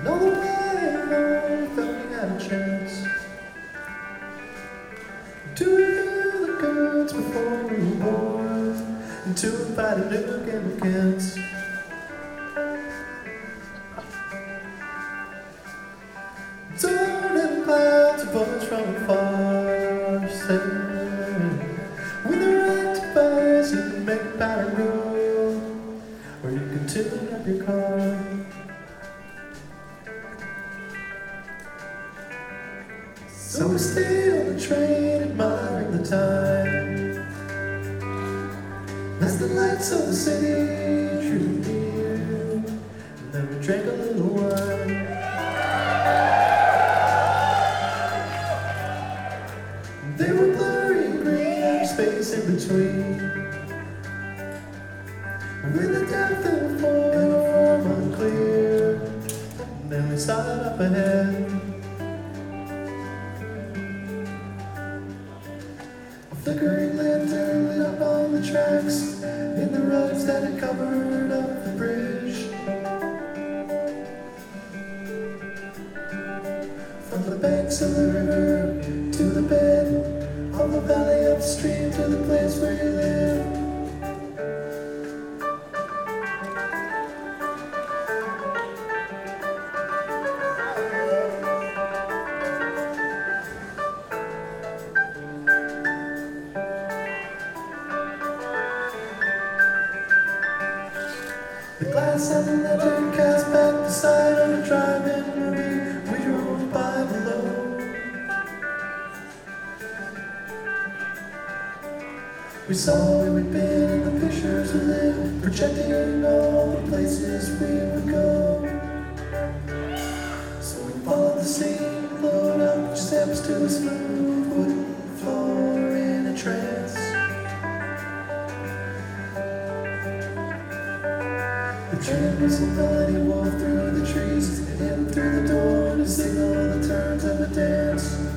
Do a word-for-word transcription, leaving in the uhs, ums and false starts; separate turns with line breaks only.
And all the way home, felt we had a chance to renew the goods before we were born, and to fight a new game against. Torn in clouds of voice from afar, saying, with the right device you can make a power go, or you can tune up your car. So we stay on the train, admiring the time, as the lights of the city drew near, and then we drank a little wine. There were blurry green space in between, with the depth of form unclear, and then we saw it up ahead. A flickering lantern lit up on the tracks, in the rugs that had covered up the bridge. From the banks of the river to the bed of the valley upstream, to the place where you live. The glass of the lantern cast back the side of the drive-in movie we drove by below. We saw where we'd been and the pictures we lived, projecting all the places we would go. So we followed the scene, glowed up steps to a smooth wooden floor in a trance. The train whistle melody wove through the trees and in through the door to signal the turns of the dance.